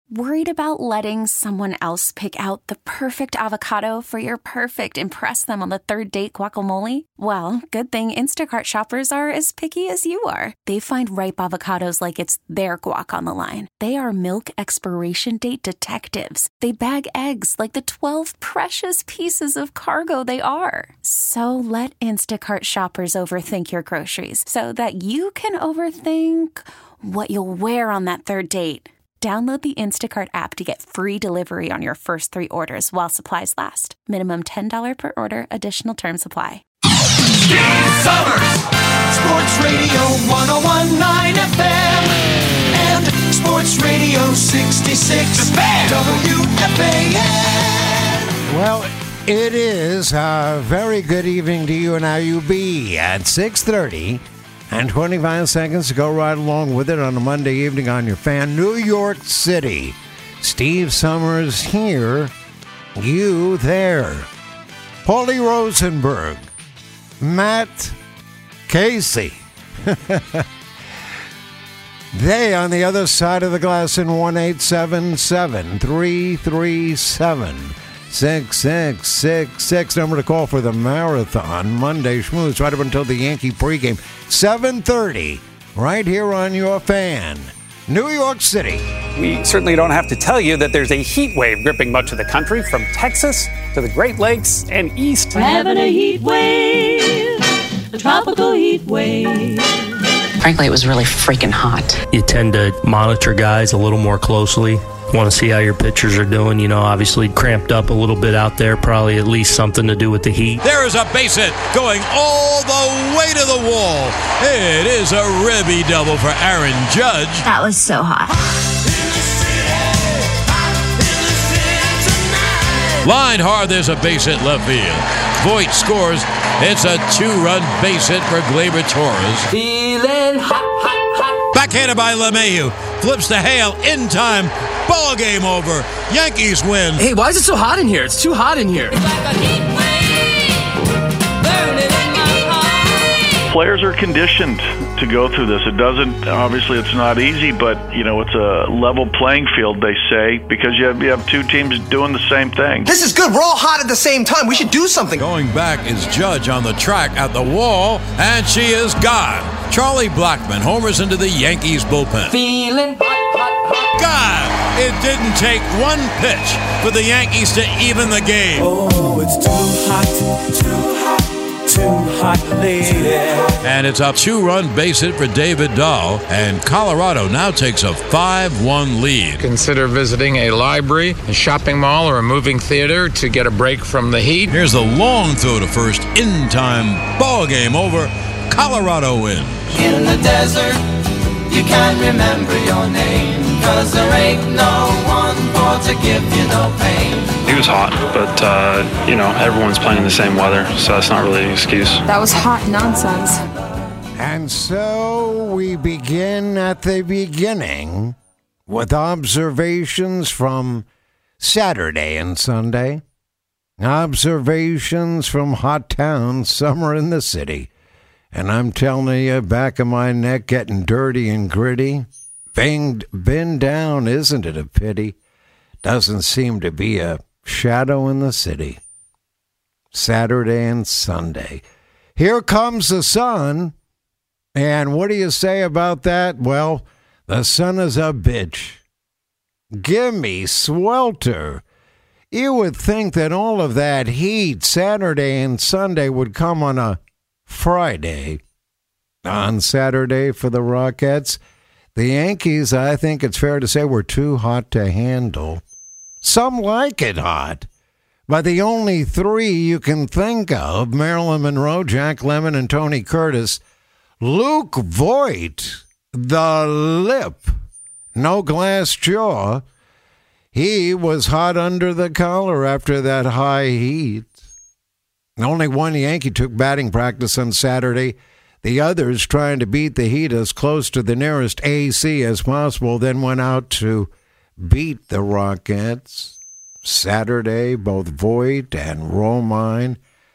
Worried about letting someone else pick out the perfect avocado for your perfect impress them on the third date guacamole? Well, good thing Instacart shoppers are as picky as you are. They find ripe avocados like it's their guac on the line. They are milk expiration date detectives. They bag eggs like the 12 precious pieces of cargo they are. So let Instacart shoppers overthink your groceries so that you can overthink what you'll wear on that third date. Download the Instacart app to get free delivery on your first 3 orders while supplies last. Minimum $10 per order. Additional terms apply. Steve Summers, Sports Radio 101.9 FM and Sports Radio 66 WFAN. Well, it is a very good evening to you and IUB at 6:30. And 25 seconds to go right along with it on a Monday evening on your fan. New York City. Steve Summers here. You there. Paulie Rosenberg. Matt Casey. They on the other side of the glass in 1-877-337-6666. Number to call for the marathon. Monday schmooze right up until the Yankee pregame. 7:30 right here on your fan. New York City. We certainly don't have to tell you that there's a heat wave gripping much of the country, from Texas to the Great Lakes and east. We're having a heat wave, a tropical heat wave. Frankly, it was really freaking hot. You tend to monitor guys a little more closely. Want to see how your pitchers are doing. You know, obviously cramped up a little bit out there. Probably at least something to do with the heat. There is a base hit going all the way to the wall. It is a ribby double for Aaron Judge. That was so hot. Line hard, there's a base hit left field. Voit scores. It's a 2-run base hit for Gleyber Torres. Feeling hot, hot, hot. Backhanded by LeMahieu. Flips to Hale in time. Ball game over. Yankees win. Hey, why is it so hot in here? It's too hot in here. It's like a heat wave, burning in my heart. Players are conditioned to go through this. It doesn't, obviously it's not easy, but, you know, it's a level playing field, they say, because you have two teams doing the same thing. This is good. We're all hot at the same time. We should do something. Going back is Judge on the track at the wall, and she is gone. Charlie Blackmon homers into the Yankees bullpen. Feeling hot, hot, hot. God, it didn't take one pitch for the Yankees to even the game. Oh, it's too hot, lady. And it's a 2-run base hit for David Dahl, and Colorado now takes a 5-1 lead. Consider visiting a library, a shopping mall, or a moving theater to get a break from the heat. Here's the long throw to first in time. Ball game over. Colorado wins. In the desert, you can't remember your name, 'cause there ain't no one for to give you no pain. It was hot, but, you know, everyone's playing in the same weather, so that's not really an excuse. That was hot nonsense. And so we begin at the beginning with observations from Saturday and Sunday. Observations from Hot Town, summer in the city. And I'm telling you, back of my neck getting dirty and gritty. Been down, isn't it a pity? Doesn't seem to be a shadow in the city. Saturday and Sunday. Here comes the sun. And what do you say about that? Well, the sun is a bitch. Gimme swelter. You would think that all of that heat Saturday and Sunday would come on a Friday. On Saturday for the Rockettes, the Yankees, I think it's fair to say, were too hot to handle. Some like it hot, but the only 3 you can think of, Marilyn Monroe, Jack Lemmon, and Tony Curtis, Luke Voit, the lip, no glass jaw, he was hot under the collar after that high heat. Only one Yankee took batting practice on Saturday. The others, trying to beat the heat as close to the nearest AC as possible, then went out to beat the Rockettes. Saturday, both Voit and Romine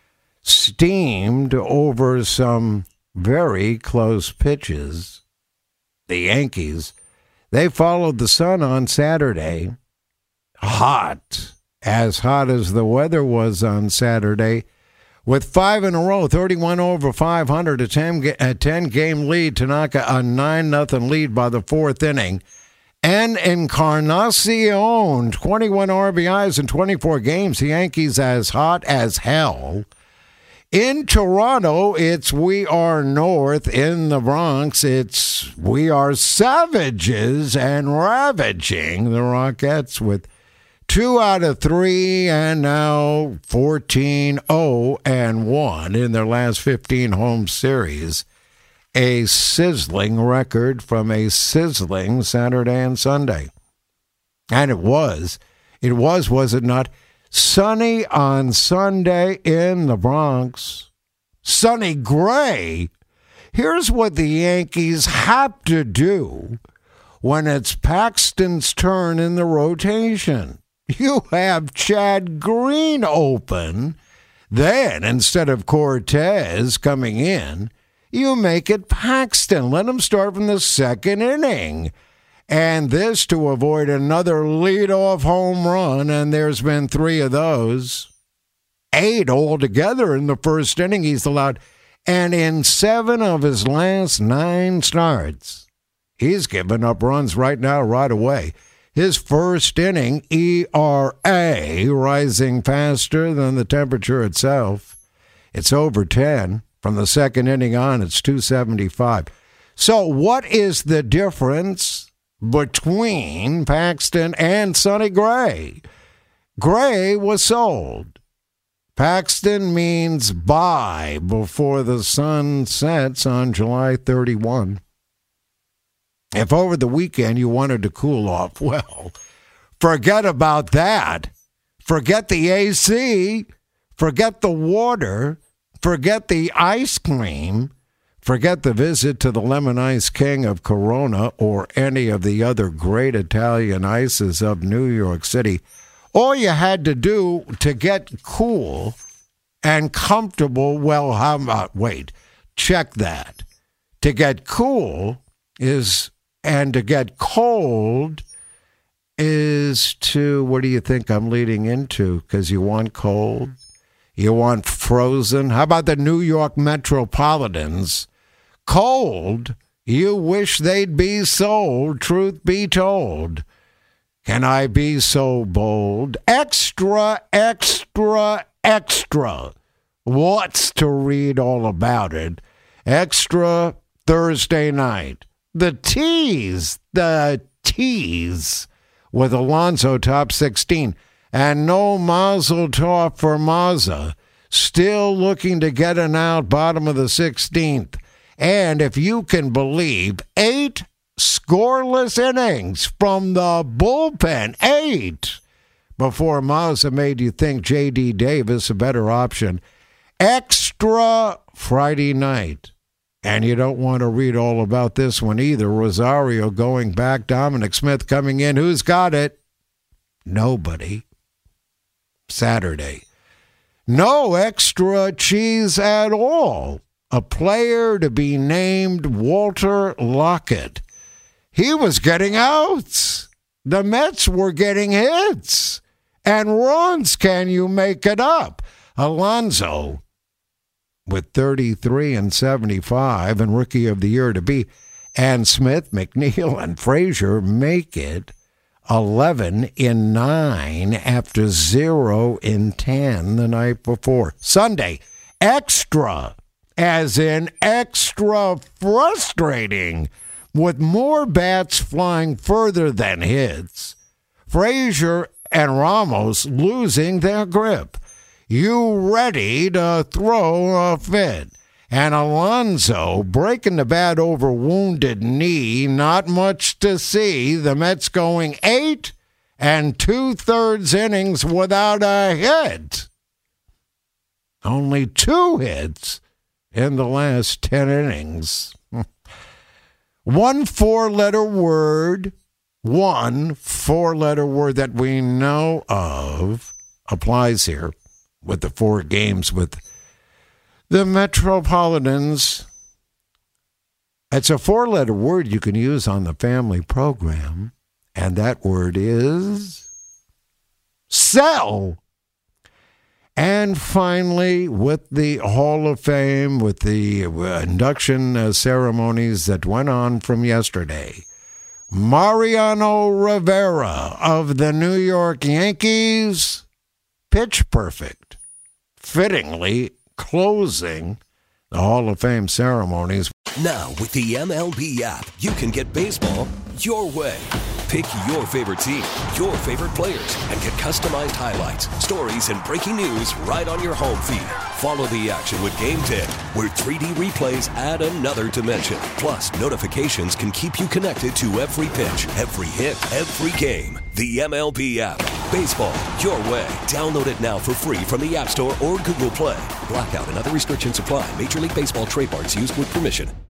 steamed over some very close pitches. The Yankees, They followed the sun on Saturday. Hot as the weather was on Saturday, with 5 in a row, 31 over 500, a 10-game lead to knock a 9-0 lead by the fourth inning. And Encarnacion, 21 RBIs in 24 games. The Yankees as hot as hell. In Toronto, it's We Are North. In the Bronx, it's We Are Savages and ravaging the Rockettes with 2 out of 3 and now 14-0-1 in their last 15 home series. A sizzling record from a sizzling Saturday and Sunday. And it was, was it not, sunny on Sunday in the Bronx. Sonny Gray. Here's what the Yankees have to do when it's Paxton's turn in the rotation. You have Chad Green open. Then, instead of Cortez coming in, you make it Paxton. Let him start from the second inning. And this to avoid another leadoff home run, and there's been 3 of those. 8 altogether in the first inning he's allowed. And in 7 of his last 9 starts, he's given up runs right now, right away. His first inning ERA rising faster than the temperature itself. It's over 10. From the second inning on, it's 275. So what is the difference between Paxton and Sonny Gray? Gray was sold. Paxton means buy before the sun sets on July 31. If over the weekend you wanted to cool off, well, forget about that. Forget the AC. Forget the water. Forget the ice cream. Forget the visit to the Lemon Ice King of Corona or any of the other great Italian ices of New York City. All you had to do to get cool and comfortable, well, how about, check that. To get cool and to get cold is to, what do you think I'm leading into? Because you want cold? You want frozen? How about the New York Metropolitans? Cold? You wish they'd be sold, truth be told. Can I be so bold? Extra, extra, extra. What's to read all about it? Extra Thursday night. The tease with Alonso top 16. And no mazel tov for Mazza. Still looking to get an out bottom of the 16th. And if you can believe, 8 scoreless innings from the bullpen. 8. Before Mazza made you think J.D. Davis a better option. Extra Friday night. And you don't want to read all about this one either. Rosario going back, Dominic Smith coming in. Who's got it? Nobody. Saturday. No extra cheese at all. A player to be named Walter Lockett. He was getting outs. The Mets were getting hits. And runs, can you make it up? Alonso with 33 and 75 and Rookie of the Year to be. And Smith, McNeil, and Frazier make it 11 in 9 after 0 in 10 the night before. Sunday, extra, as in extra frustrating, with more bats flying further than hits. Frazier and Ramos losing their grip. You ready to throw a fit. And Alonso breaking the bat over wounded knee. Not much to see. The Mets going 8 2/3 innings without a hit. Only 2 hits in the last 10 innings. 1 4-letter word. 1 4-letter word that we know of applies here with the 4 games with the Metropolitans. It's a 4-letter word you can use on the family program, and that word is sell. And finally, with the Hall of Fame, with the induction ceremonies that went on from yesterday, Mariano Rivera of the New York Yankees, pitch perfect, fittingly closing the Hall of Fame ceremonies. Now, with the MLB app, you can get baseball your way. Pick your favorite team, your favorite players, and get customized highlights, stories, and breaking news right on your home feed. Follow the action with Game 10, where 3D replays add another dimension. Plus, notifications can keep you connected to every pitch, every hit, every game. The MLB app. Baseball your way. Download it now for free from the App Store or Google Play. Blackout and other restrictions apply. Major League Baseball trademarks used with permission.